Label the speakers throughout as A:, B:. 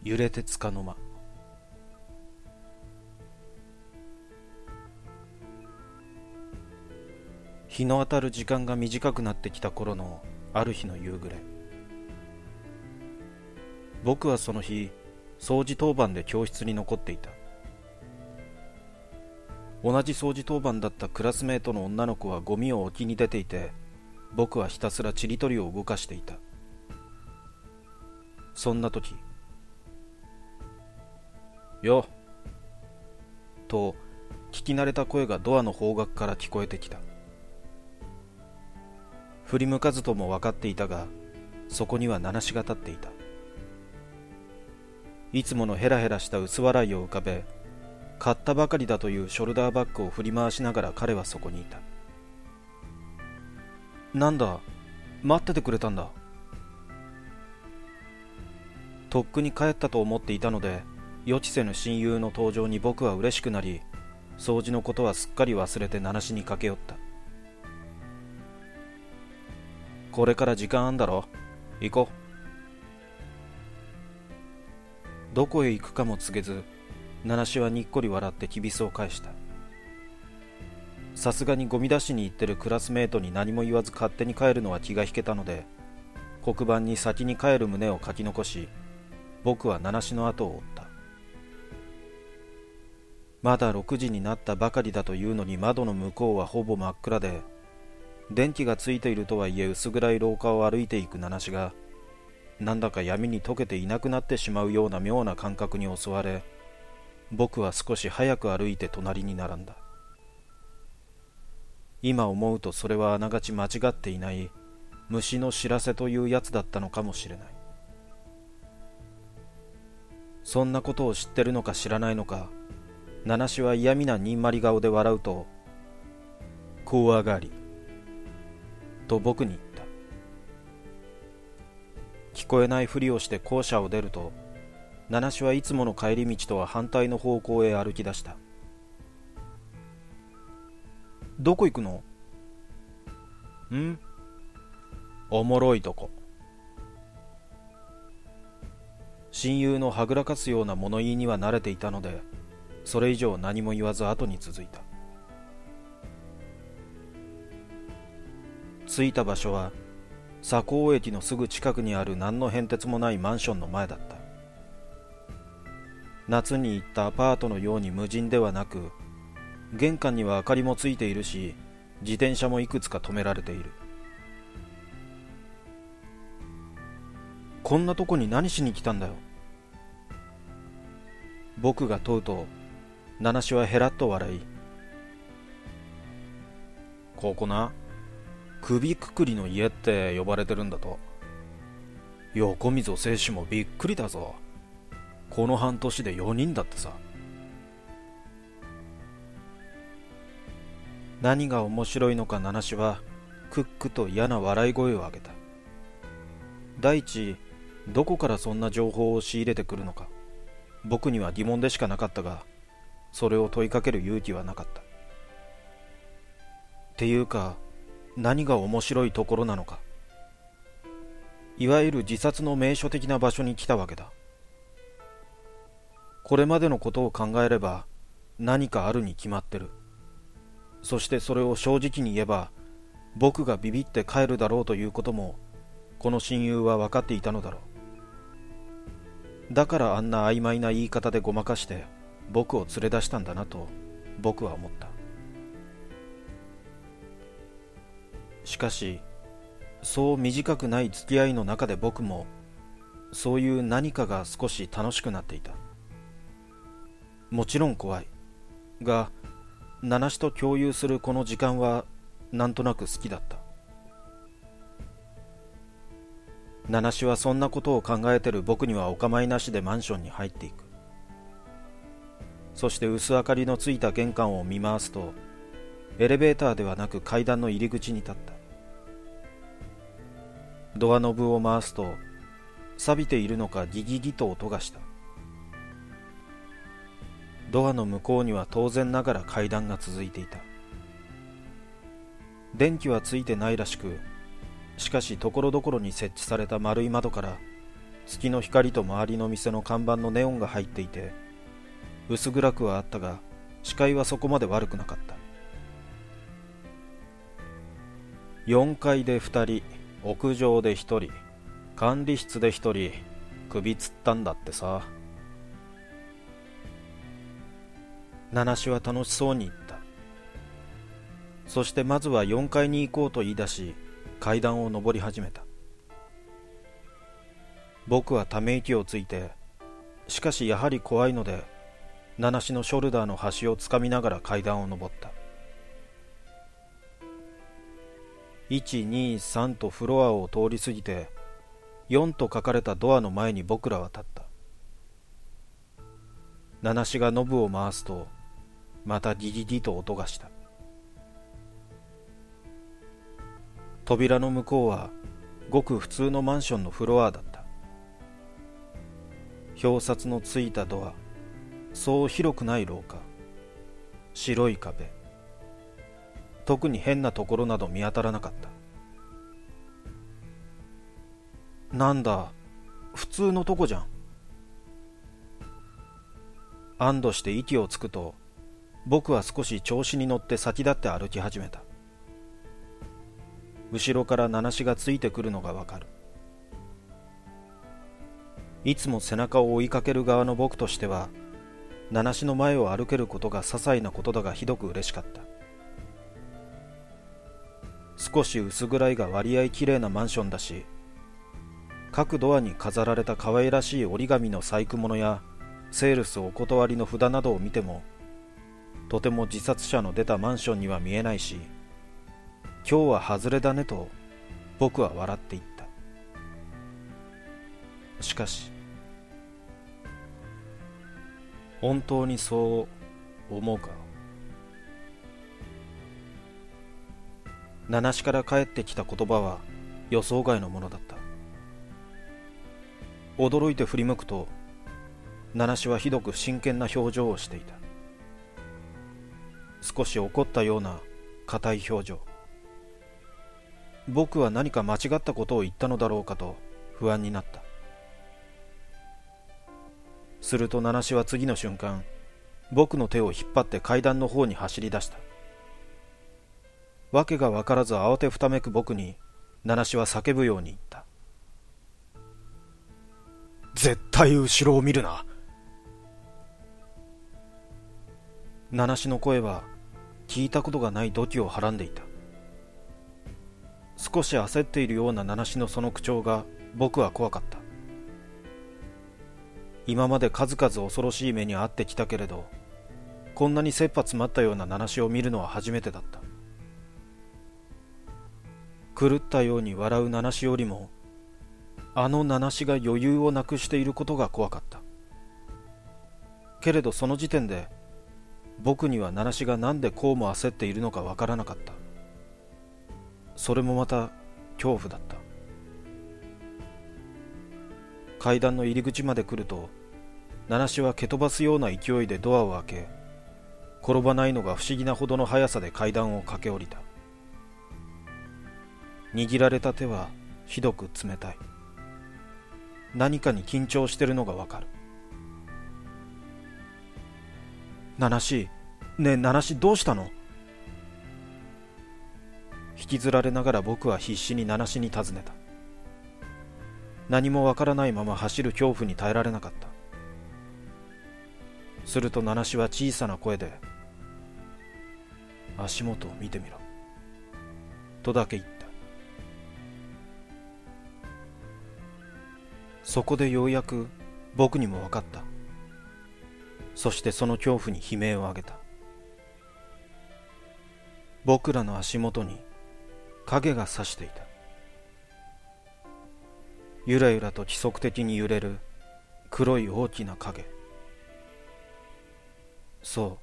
A: 揺れてつかの間。日の当たる時間が短くなってきた頃のある日の夕暮れ、僕はその日掃除当番で教室に残っていた。同じ掃除当番だったクラスメートの女の子はゴミを置きに出ていて、僕はひたすらちりとりを動かしていた。そんな時、よっと聞き慣れた声がドアの方角から聞こえてきた。振り向かずとも分かっていたが、そこには名無が立っていた。いつものヘラヘラした薄笑いを浮かべ、買ったばかりだというショルダーバッグを振り回しながら彼はそこにいた。なんだ、待っててくれたんだ。とっくに帰ったと思っていたので、予知せぬ親友の登場に僕は嬉しくなり、掃除のことはすっかり忘れて名無に駆け寄った。これから時間あんだろ、行こう。どこへ行くかも告げず、名無はにっこり笑ってきびすを返した。さすがにゴミ出しに行ってるクラスメートに何も言わず勝手に帰るのは気が引けたので、黒板に先に帰る旨を書き残し、僕は名無の後を追った。まだ6時になったばかりだというのに、窓の向こうはほぼ真っ暗で、電気がついているとはいえ薄暗い廊下を歩いていく名無が、なんだか闇に溶けていなくなってしまうような妙な感覚に襲われ、僕は少し早く歩いて隣に並んだ。今思うとそれはあながち間違っていない虫の知らせというやつだったのかもしれない。そんなことを知ってるのか知らないのか、名無は嫌味なにんまり顔で笑うと、怖がりと僕に言った。聞こえないふりをして校舎を出ると、名無はいつもの帰り道とは反対の方向へ歩き出した。どこ行くの？おもろいとこ。親友のはぐらかすような物言いには慣れていたので、それ以上何も言わず後に続いた。着いた場所は左高駅のすぐ近くにある何の変哲もないマンションの前だった。夏に行ったアパートのように無人ではなく、玄関には明かりもついているし、自転車もいくつか止められている。こんなとこに何しに来たんだよ。僕が問うと、名無はヘラッと笑い、ここな、首くくりの家って呼ばれてるんだと。横溝正史もびっくりだぞ。この半年で4人だってさ。何が面白いのか名無はクックと嫌な笑い声を上げた。第一、どこからそんな情報を仕入れてくるのか、僕には疑問でしかなかったが、それを問いかける勇気はなかった。っていうか、何が面白いところなのか。いわゆる自殺の名所的な場所に来たわけだ。これまでのことを考えれば何かあるに決まってる。そしてそれを正直に言えば、僕がビビって帰るだろうということもこの親友は分かっていたのだろう。だからあんな曖昧な言い方でごまかして僕を連れ出したんだなと僕は思った。しかしそう短くない付き合いの中で僕もそういう何かが少し楽しくなっていた。もちろん怖いが、名無と共有するこの時間はなんとなく好きだった。名無はそんなことを考えてる僕にはお構いなしでマンションに入っていく。そして薄明かりのついた玄関を見回すと、エレベーターではなく階段の入り口に立った。ドアノブを回すと、錆びているのかギギギと音がした。ドアの向こうには当然ながら階段が続いていた。電気はついてないらしく、しかしところどころに設置された丸い窓から月の光と周りの店の看板のネオンが入っていて、薄暗くはあったが視界はそこまで悪くなかった。4階で2人、屋上で1人、管理室で1人、首つったんだってさ。七種は楽しそうに言った。そしてまずは4階に行こうと言い出し、階段を上り始めた。僕はため息をついて、しかしやはり怖いので、七種のショルダーの端をつかみながら階段を上った。1、2、3とフロアを通り過ぎて、4と書かれたドアの前に僕らは立った。七種がノブを回すと、またギギギと音がした。扉の向こうはごく普通のマンションのフロアだった。表札のついたドア、そう広くない廊下、白い壁、特に変なところなど見当たらなかった。なんだ、普通のとこじゃん。安堵して息をつくと、僕は少し調子に乗って先立って歩き始めた。後ろから七種がついてくるのがわかる。いつも背中を追いかける側の僕としては、七種の前を歩けることが些細なことだがひどく嬉しかった。少し薄暗いが割合きれいなマンションだし、各ドアに飾られた可愛らしい折り紙の細工物やセールスお断りの札などを見ても、とても自殺者の出たマンションには見えないし、今日は外れだねと僕は笑って言った。しかし、本当にそう思うか。七種から返ってきた言葉は予想外のものだった。驚いて振り向くと、七種はひどく真剣な表情をしていた。少し怒ったような硬い表情。僕は何か間違ったことを言ったのだろうかと不安になった。すると七種は次の瞬間、僕の手を引っ張って階段の方に走り出した。わけが分からず慌てふためく僕に七種は叫ぶように言った。絶対後ろを見るな。七種の声は聞いたことがない怒気をはらんでいた。少し焦っているような七種のその口調が僕は怖かった。今まで数々恐ろしい目に遭ってきたけれど、こんなに切羽詰まったような七種を見るのは初めてだった。狂ったように笑う七種よりも、あの七種が余裕をなくしていることが怖かった。けれどその時点で、僕には七種がなんでこうも焦っているのかわからなかった。それもまた恐怖だった。階段の入り口まで来ると、七種は蹴飛ばすような勢いでドアを開け、転ばないのが不思議なほどの速さで階段を駆け下りた。握られた手はひどく冷たい。何かに緊張してるのがわかる。七種、ねえ七種どうしたの？引きずられながら僕は必死に七種に尋ねた。何もわからないまま走る恐怖に耐えられなかった。すると七種は小さな声で、足元を見てみろ、とだけ言った。そこでようやく僕にも分かった。そしてその恐怖に悲鳴を上げた。僕らの足元に影が差していた。ゆらゆらと規則的に揺れる黒い大きな影。そう、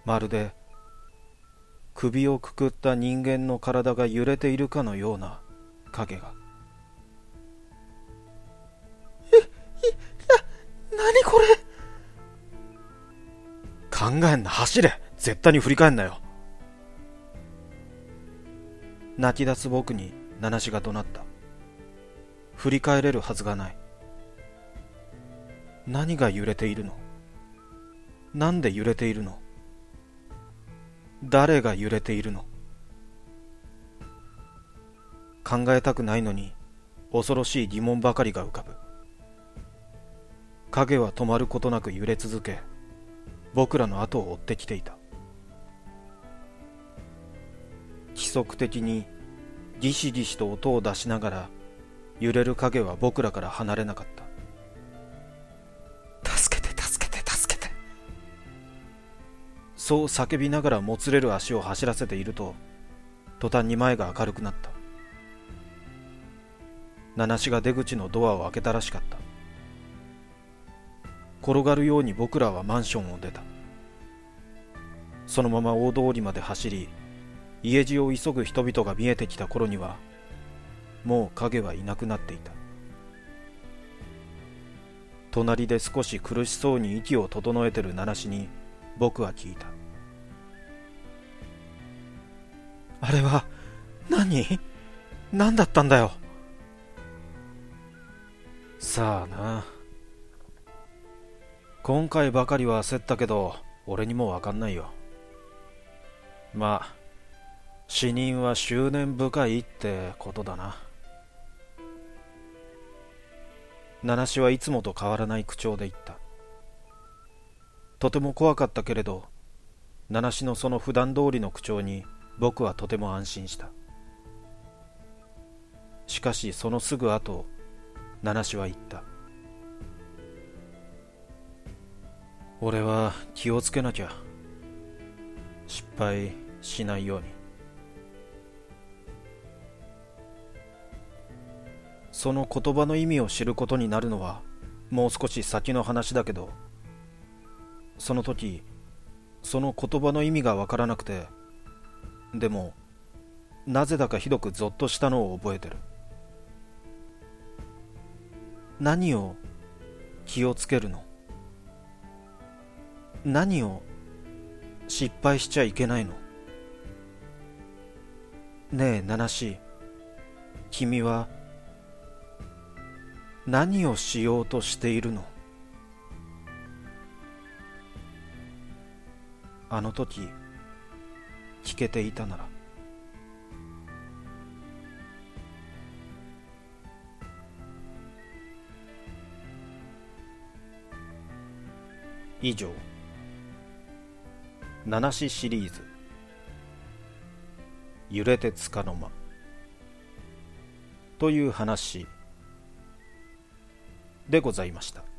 A: まるで首をくくった人間の体が揺れているかのような影が。
B: 何これ？
A: 考えんな、走れ。絶対に振り返んなよ。泣き出す僕に七種が怒鳴った。振り返れるはずがない。 何が揺れているの？なんで揺れているの？誰が揺れているの？考えたくないのに恐ろしい疑問ばかりが浮かぶ。影は止まることなく揺れ続け、僕らの後を追ってきていた。規則的にギシギシと音を出しながら揺れる影は僕らから離れなかった。助けて助けて助けて、そう叫びながらもつれる足を走らせていると、途端に前が明るくなった。ナナシが出口のドアを開けたらしかった。転がるように僕らはマンションを出た。そのまま大通りまで走り、家路を急ぐ人々が見えてきた頃には、もう影はいなくなっていた。隣で少し苦しそうに息を整えてるナナシに僕は聞いた。あれは何だったんだよ。さあな。今回ばかりは焦ったけど、俺にもわかんないよ。まあ、死人は執念深いってことだな。ナナシはいつもと変わらない口調で言った。とても怖かったけれど、ナナシのその普段通りの口調に僕はとても安心した。しかしそのすぐ後、ナナシは言った。俺は気をつけなきゃ。失敗しないように。その言葉の意味を知ることになるのはもう少し先の話だけど、その時その言葉の意味がわからなくて、でもなぜだかひどくゾッとしたのを覚えてる。何を気をつけるの？何を失敗しちゃいけないの？ねえナナシ、君は何をしようとしているの？あの時聞けていたなら。以上、ナナシシリーズ揺れてつかの間という話でございました。